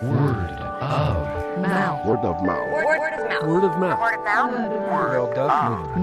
Word of mouth. Word of mouth. Word of mouth. Word of mouth. Word of mouth. Word of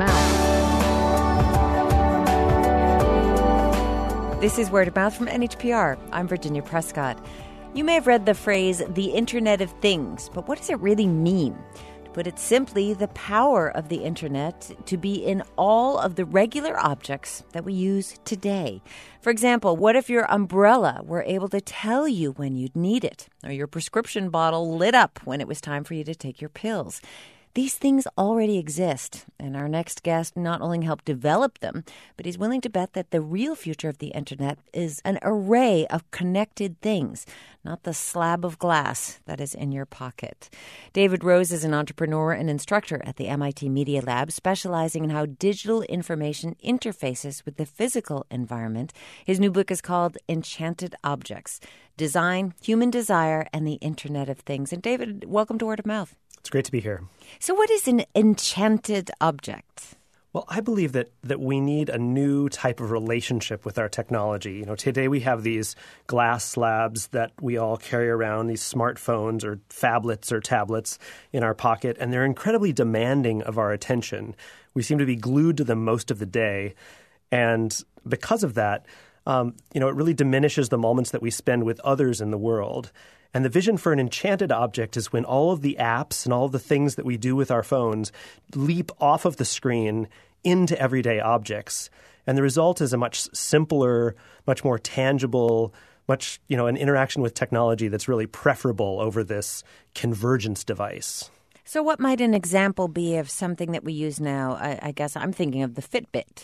Mouth. This is Word of Mouth from NHPR. I'm Virginia Prescott. You may have read the phrase, the Internet of Things, but what does it really mean? To put it simply, the power of the Internet to be in all of the regular objects that we use today. For example, what if your umbrella were able to tell you when you'd need it, or your prescription bottle lit up when it was time for you to take your pills? These things already exist, and our next guest not only helped develop them, but he's willing to bet that the real future of the Internet is an array of connected things, not the slab of glass that is in your pocket. David Rose is an entrepreneur and instructor at the MIT Media Lab, specializing in how digital information interfaces with the physical environment. His new book is called Enchanted Objects: Design, Human Desire, and the Internet of Things. And David, welcome to Word of Mouth. It's great to be here. So what is an enchanted object? Well, I believe that we need a new type of relationship with our technology. You know, today we have these glass slabs that we all carry around, these smartphones or phablets or tablets in our pocket, and they're incredibly demanding of our attention. We seem to be glued to them most of the day, and because of that, it really diminishes the moments that we spend with others in the world. And the vision for an enchanted object is when all of the apps and all of the things that we do with our phones leap off of the screen into everyday objects. And the result is a much simpler, much more tangible, an interaction with technology that's really preferable over this convergence device. So what might an example be of something that we use now? I guess I'm thinking of the Fitbit.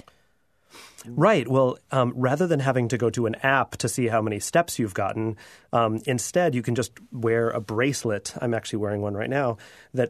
Right. Well, rather than having to go to an app to see how many steps you've gotten, instead you can just wear a bracelet. I'm actually wearing one right now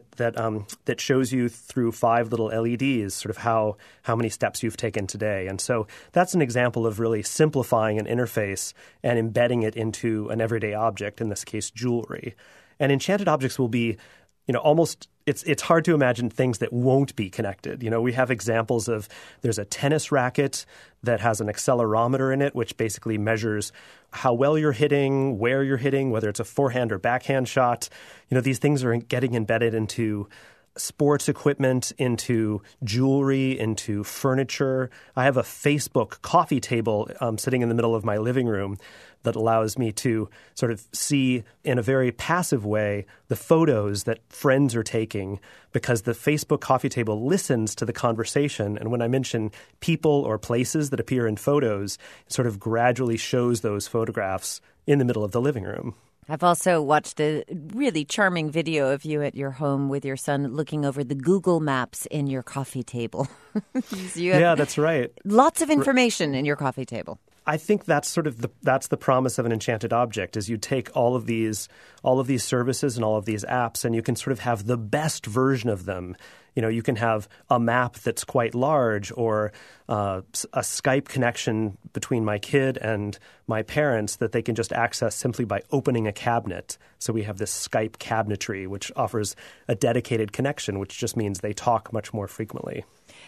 that shows you through 5 little LEDs sort of how many steps you've taken today. And so that's an example of really simplifying an interface and embedding it into an everyday object, in this case jewelry. And enchanted objects will be almost it's hard to imagine things that won't be connected. We have examples of there's a tennis racket that has an accelerometer in it, which basically measures how well you're hitting, where you're hitting, whether it's a forehand or backhand shot. These things are getting embedded into sports equipment, into jewelry, into furniture. I have a Facebook coffee table sitting in the middle of my living room that allows me to sort of see in a very passive way the photos that friends are taking, because the Facebook coffee table listens to the conversation. And when I mention people or places that appear in photos, it sort of gradually shows those photographs in the middle of the living room. I've also watched a really charming video of you at your home with your son looking over the Google Maps in your coffee table. Yeah, that's right. Lots of information in your coffee table. I think that's that's the promise of an enchanted object, is you take all of these services and all of these apps, and you can sort of have the best version of them. You can have a map that's quite large, or a Skype connection between my kid and my parents that they can just access simply by opening a cabinet. So we have this Skype cabinetry, which offers a dedicated connection, which just means they talk much more frequently.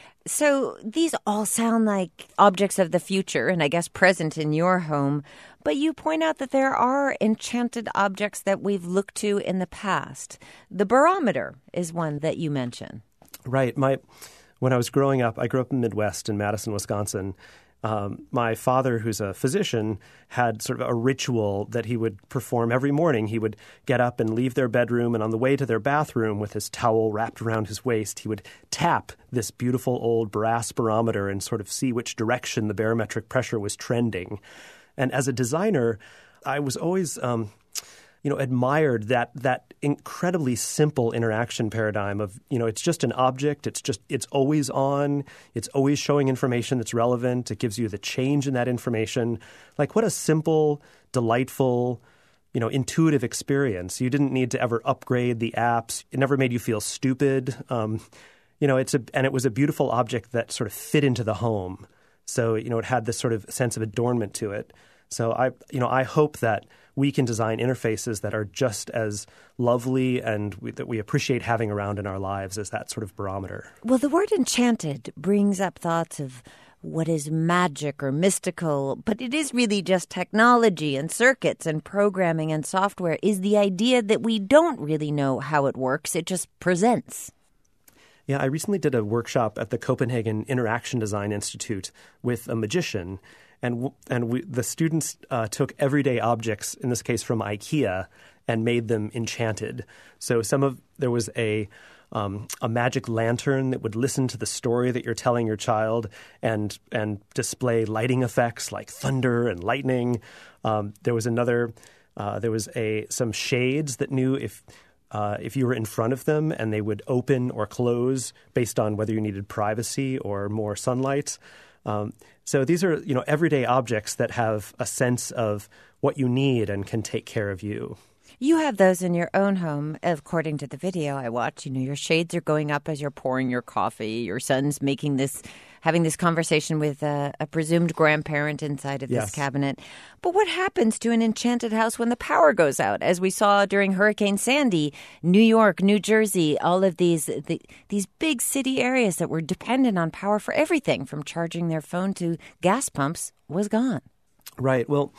So these all sound like objects of the future, and I guess present in your home. But you point out that there are enchanted objects that we've looked to in the past. The barometer is one that you mention. Right. When I was growing up, I grew up in the Midwest in Madison, Wisconsin. My father, who's a physician, had sort of a ritual that he would perform every morning. He would get up and leave their bedroom, and on the way to their bathroom with his towel wrapped around his waist, he would tap this beautiful old brass barometer and sort of see which direction the barometric pressure was trending. And as a designer, I was always admired that incredibly simple interaction paradigm of, it's just an object. It's always on. It's always showing information that's relevant. It gives you the change in that information. Like, what a simple, delightful, intuitive experience. You didn't need to ever upgrade the apps. It never made you feel stupid. And it was a beautiful object that sort of fit into the home. So, it had this sort of sense of adornment to it. So I hope that we can design interfaces that are just as lovely and that we appreciate having around in our lives as that sort of barometer. Well, the word enchanted brings up thoughts of what is magic or mystical, but it is really just technology and circuits and programming and software, is the idea that we don't really know how it works. It just presents. Yeah, I recently did a workshop at the Copenhagen Interaction Design Institute with a magician, and the students took everyday objects, in this case from IKEA, and made them enchanted. So there was a magic lantern that would listen to the story that you're telling your child and display lighting effects like thunder and lightning. There was some shades that knew if you were in front of them, and they would open or close based on whether you needed privacy or more sunlight. So these are, everyday objects that have a sense of what you need and can take care of you. You have those in your own home, according to the video I watched. Your shades are going up as you're pouring your coffee. Your son's having this conversation with a presumed grandparent inside of this cabinet. But what happens to an enchanted house when the power goes out? As we saw during Hurricane Sandy, New York, New Jersey, all of these big city areas that were dependent on power for everything, from charging their phone to gas pumps, was gone. Right. Well,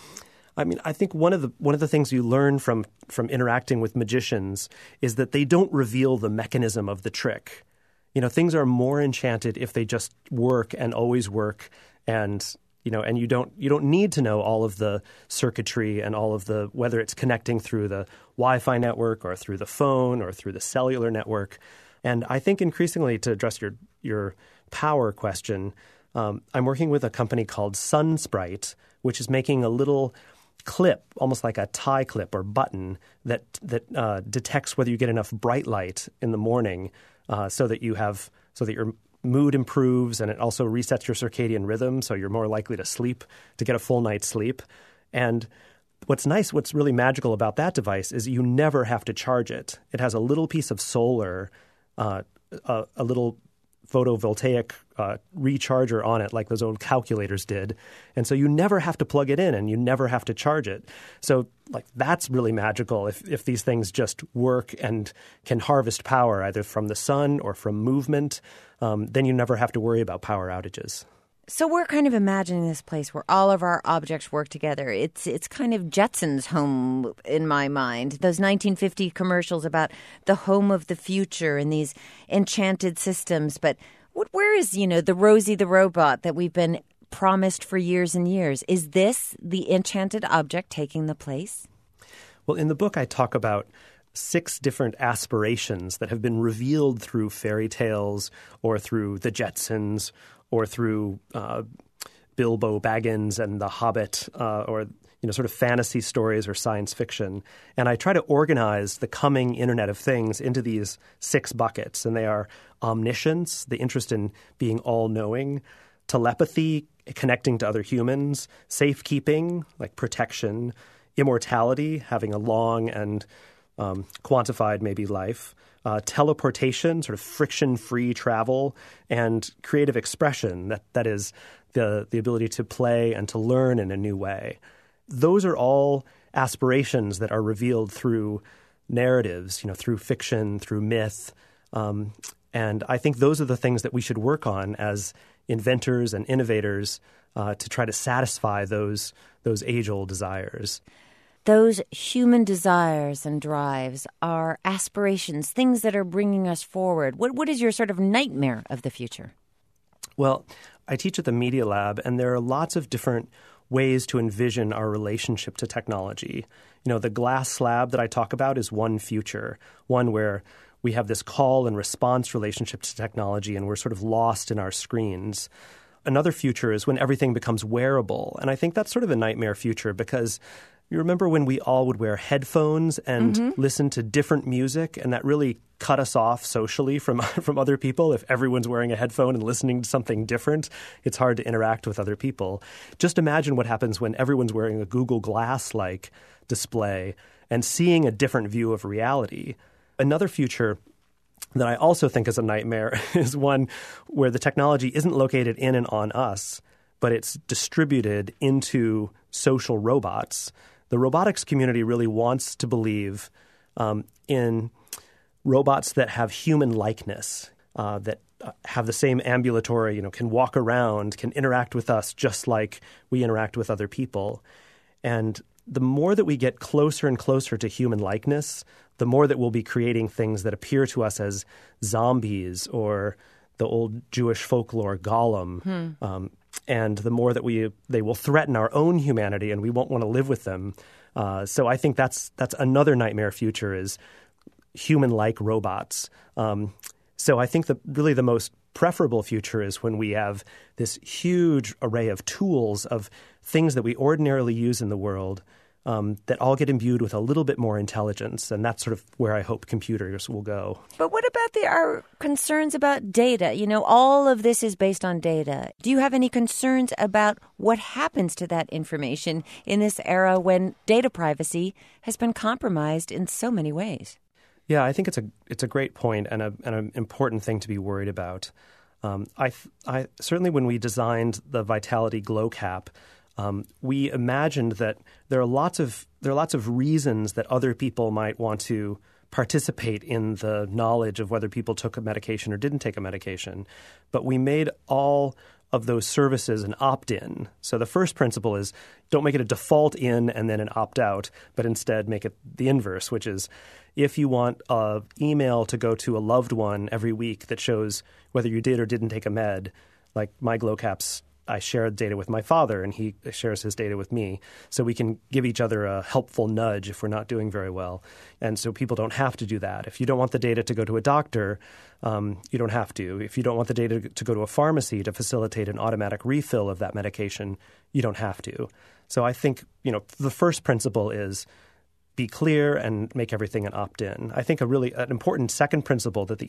I think one of the things you learn from interacting with magicians is that they don't reveal the mechanism of the trick. Things are more enchanted if they just work and always work, and you don't need to know all of the circuitry and all of whether it's connecting through the Wi-Fi network or through the phone or through the cellular network. And I think increasingly, to address your power question, I'm working with a company called SunSprite, which is making a little clip, almost like a tie clip or button that detects whether you get enough bright light in the morning, so that your mood improves, and it also resets your circadian rhythm, so you're more likely to get a full night's sleep. And what's really magical about that device is you never have to charge it. It has a little piece of solar, a little photovoltaic recharger on it, like those old calculators did. And so you never have to plug it in, and you never have to charge it. So that's really magical if these things just work and can harvest power either from the sun or from movement. Then you never have to worry about power outages. So we're kind of imagining this place where all of our objects work together. It's kind of Jetsons' home in my mind. Those 1950 commercials about the home of the future and these enchanted systems. But where is, the Rosie the robot that we've been promised for years and years? Is this the enchanted object taking the place? Well, in the book, I talk about 6 different aspirations that have been revealed through fairy tales or through the Jetsons or through Bilbo Baggins and The Hobbit, or sort of fantasy stories or science fiction. And I try to organize the coming Internet of Things into these 6 buckets. And they are omniscience, the interest in being all-knowing; telepathy, connecting to other humans; safekeeping, like protection; immortality, having a long and quantified maybe life; teleportation, sort of friction-free travel; and creative expression, that is the ability to play and to learn in a new way. Those are all aspirations that are revealed through narratives, through fiction, through myth. And I think those are the things that we should work on as inventors and innovators to try to satisfy those age-old desires. Those human desires and drives are aspirations, things that are bringing us forward. What is your sort of nightmare of the future? Well, I teach at the Media Lab, and there are lots of different ways to envision our relationship to technology. The glass slab that I talk about is one future, one where we have this call and response relationship to technology, and we're sort of lost in our screens. Another future is when everything becomes wearable, and I think that's sort of a nightmare future because you remember when we all would wear headphones and listen to different music, and that really cut us off socially from other people. If everyone's wearing a headphone and listening to something different, it's hard to interact with other people. Just imagine what happens when everyone's wearing a Google Glass-like display and seeing a different view of reality. Another future that I also think is a nightmare is one where the technology isn't located in and on us, but it's distributed into social robots. The robotics community really wants to believe in robots that have human likeness, that have the same ambulatory, can walk around, can interact with us just like we interact with other people. And the more that we get closer and closer to human likeness, the more that we'll be creating things that appear to us as zombies or the old Jewish folklore Golem. And the more that they will threaten our own humanity and we won't want to live with them. So I think that's another nightmare future is human-like robots. So I think really the most preferable future is when we have this huge array of tools of things that we ordinarily use in the world that all get imbued with a little bit more intelligence. And that's sort of where I hope computers will go. But what about our concerns about data? All of this is based on data. Do you have any concerns about what happens to that information in this era when data privacy has been compromised in so many ways? Yeah, I think it's a great point and an important thing to be worried about. I certainly when we designed the Vitality Glow Cap, we imagined that there are lots of reasons that other people might want to participate in the knowledge of whether people took a medication or didn't take a medication. But we made all of those services an opt-in. So the first principle is don't make it a default in and then an opt-out, but instead make it the inverse, which is if you want an email to go to a loved one every week that shows whether you did or didn't take a med, like my Glow Caps, I share data with my father and he shares his data with me. So we can give each other a helpful nudge if we're not doing very well. And so people don't have to do that. If you don't want the data to go to a doctor, you don't have to. If you don't want the data to go to a pharmacy to facilitate an automatic refill of that medication, you don't have to. So I think, the first principle is be clear and make everything an opt-in. I think an important second principle that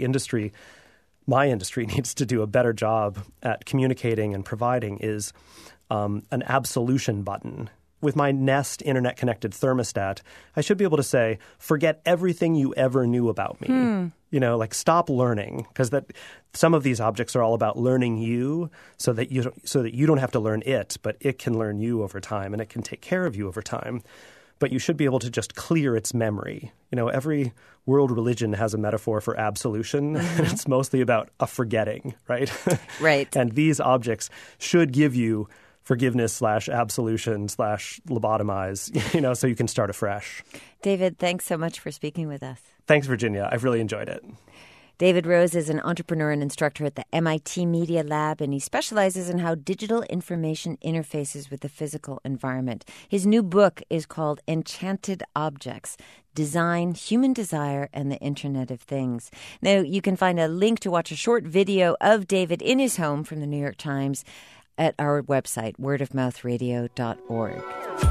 my industry needs to do a better job at communicating and providing is an absolution button. With my Nest internet-connected thermostat, I should be able to say, forget everything you ever knew about me. Stop learning, because some of these objects are all about learning you so that you don't have to learn it, but it can learn you over time and it can take care of you over time. But you should be able to just clear its memory. Every world religion has a metaphor for absolution. And it's mostly about a forgetting, right? Right. And these objects should give you forgiveness / absolution / lobotomize, so you can start afresh. David, thanks so much for speaking with us. Thanks, Virginia. I've really enjoyed it. David Rose is an entrepreneur and instructor at the MIT Media Lab, and he specializes in how digital information interfaces with the physical environment. His new book is called Enchanted Objects: Design, Human Desire, and the Internet of Things. Now, you can find a link to watch a short video of David in his home from the New York Times at our website, wordofmouthradio.org.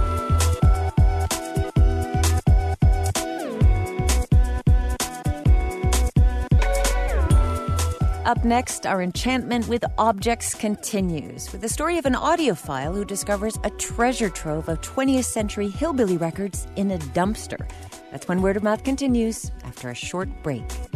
Up next, our enchantment with objects continues with the story of an audiophile who discovers a treasure trove of 20th century hillbilly records in a dumpster. That's when Word of Mouth continues after a short break.